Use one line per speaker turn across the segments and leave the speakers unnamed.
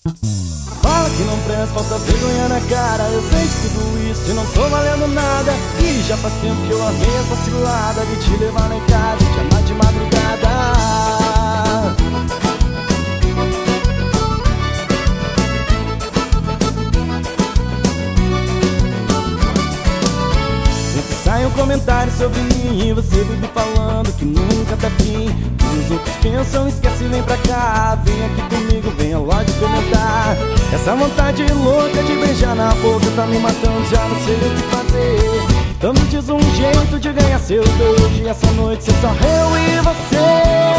Fala que não presta, falta vergonha na cara. Eu sei de tudo isso e não tô valendo nada. E já faz tempo que eu amei essa cilada de te levar lá em casa e te amar de madrugada. Sai um comentário sobre mim e você vive falando que nunca tá fim. Os outros pensam, esquece, vem pra cá. Vem aqui comigo, venha logo experimentar. Essa vontade louca de beijar na boca tá me matando, já não sei o que fazer. Então me diz um jeito de ganhar seu beijo e essa noite ser só eu e você.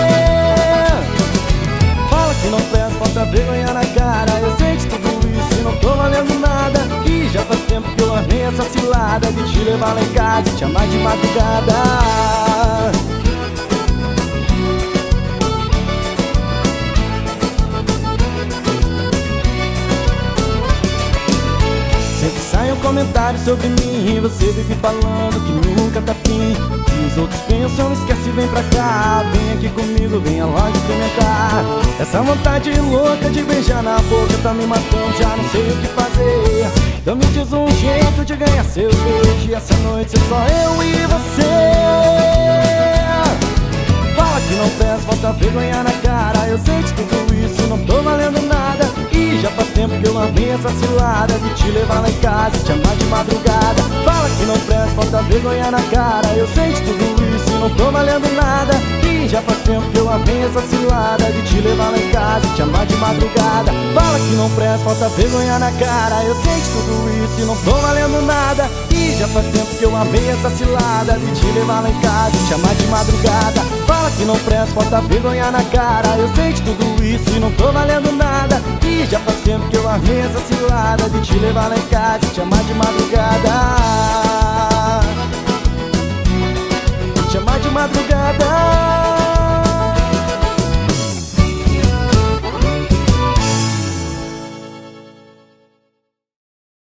Fala que não presta, falta vergonha na cara. Eu sei de tudo isso e não tô valendo nada. E já faz tempo que eu armei essa cilada de te levar lá em casa e te amar de madrugada. Sempre sai um comentário sobre mim e você vive falando que nunca tá fim. Que os outros pensam, esquece, vem pra cá. Vem aqui comigo, venha logo experimentar. Essa vontade louca de beijar na boca tá me matando, já não sei o que fazer. Então me diz um jeito de ganhar seu beijo e essa noite ser só eu e você. Fala que não presta, falta vergonha na cara. Eu sei de tudo isso, não tô valendo nada. E já faz tempo que eu amei essa cilada de te levar lá em casa e te amar de madrugada. Fala que não presta, falta vergonha na cara. Eu sei de tudo isso, não tô valendo nada. E já faz tempo que eu amei essa cilada de te levar lá em casa e te amar de madrugada. Fala que não presta, falta vergonha na cara. Eu sei de tudo isso e não tô valendo nada. E já faz tempo que eu amei essa cilada de te levar lá em casa e te amar de madrugada. Fala que não presta, falta vergonha na cara. Eu sei de tudo isso e não tô valendo nada. E já faz tempo que eu amei essa cilada de te levar lá em casa e te amar de madrugada. Te amar de madrugada.